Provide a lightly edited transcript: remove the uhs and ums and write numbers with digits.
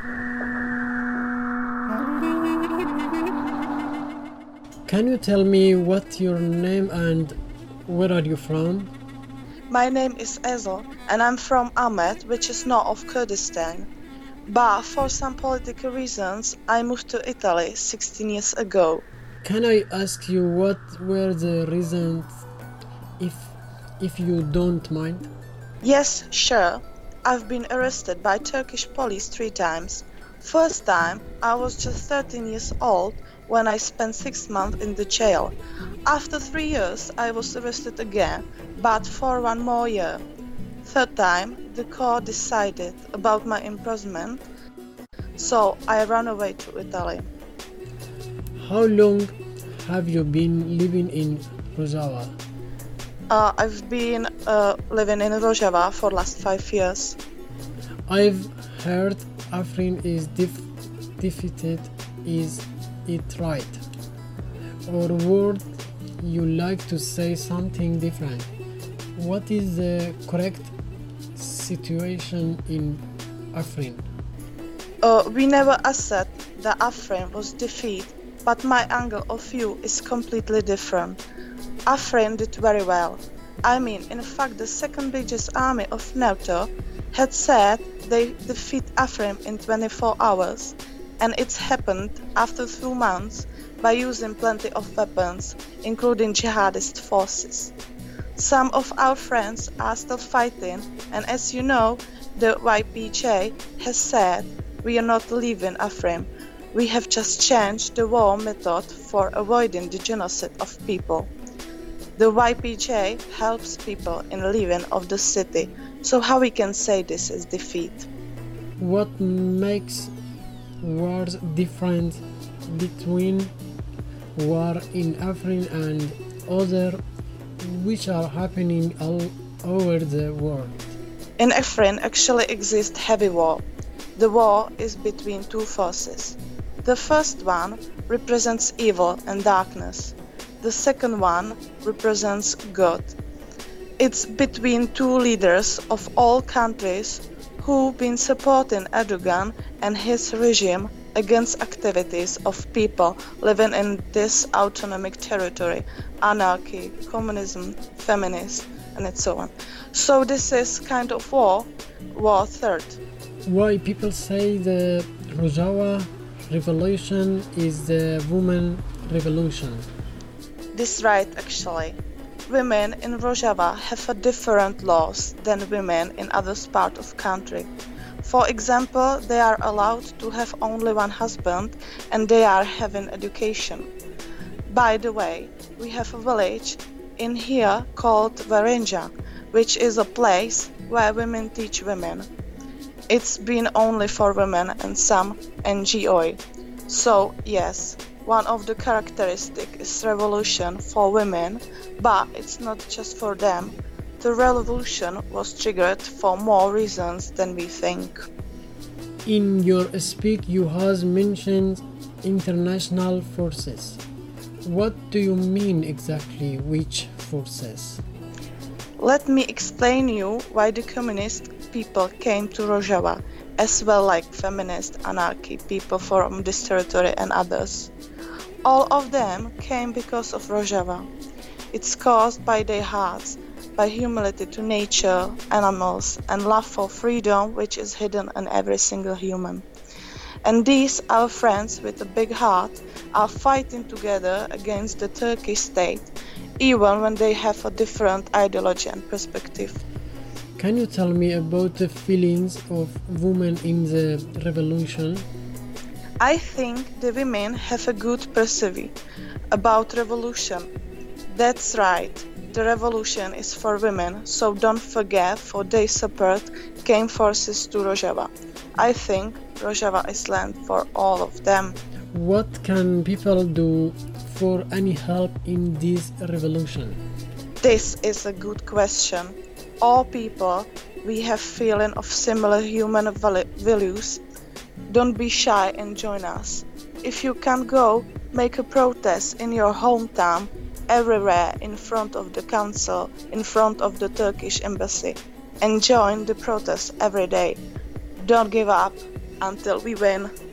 Can you tell me what's your name and where are you from? My name is Ezel and I'm from Ahmed, which is north of Kurdistan. But for some political reasons, I moved to Italy 16 years ago. Can I ask you what were the reasons if if you don't mind? Yes, sure. I've been arrested by Turkish police 3 times. First time, I was just 13 years old when I spent 6 months in the jail. After 3 years, I was arrested again, but for one more year. Third time, the court decided about my imprisonment, so I ran away to Italy. How long have you been living in Rojava? I've been living in Rojava for last 5 years. I've heard Afrin is defeated. Is it right? Or would you like to say something different? What is the correct situation in Afrin? We never said that Afrin was defeated, but my angle of view is completely different. Afrin did very well. I mean, in fact, the second biggest army of NATO had said they defeat Afrin in 24 hours, and it's happened after 2 months by using plenty of weapons, including jihadist forces. Some of our friends are still fighting, and as you know, the YPJ has said we are not leaving Afrin. We have just changed the war method for avoiding the genocide of people. The YPJ helps people in leaving of the city, so how we can say this is defeat? What makes wars different between war in Afrin and other which are happening all over the world? In Afrin actually exists heavy war. The war is between two forces. The first one represents evil and darkness. The second one represents good. It's between two leaders of all countries who've been supporting Erdogan and his regime against activities of people living in this autonomic territory, anarchy, communism, feminists, and so on. So this is kind of war third. Why people say the Rojava revolution is the women revolution? This is right actually. Women in Rojava have a different laws than women in other parts of country. For example, they are allowed to have only one husband and they are having education. By the way, we have a village in here called Varenja, which is a place where women teach women. It's been only for women and some NGO. So yes, one of the characteristics is revolution for women, but it's not just for them. The revolution was triggered for more reasons than we think. In your speech, you have mentioned international forces. What do you mean exactly? Which forces? Let me explain you why the communist people came to Rojava, as well like feminist, anarchy people from this territory and others. All of them came because of Rojava. It's caused by their hearts, by humility to nature, animals, and love for freedom which is hidden in every single human. And these, our friends with a big heart, are fighting together against the Turkish state, even when they have a different ideology and perspective. Can you tell me about the feelings of women in the revolution? I think the women have a good perception about revolution. That's right, the revolution is for women, so don't forget for they support came forces to Rojava. I think Rojava is land for all of them. What can people do for any help in this revolution? This is a good question. All people, we have feeling of similar human values. Don't be shy and join us. If you can't go, make a protest in your hometown, everywhere in front of the council, in front of the Turkish embassy, and join the protest every day. Don't give up. until we win.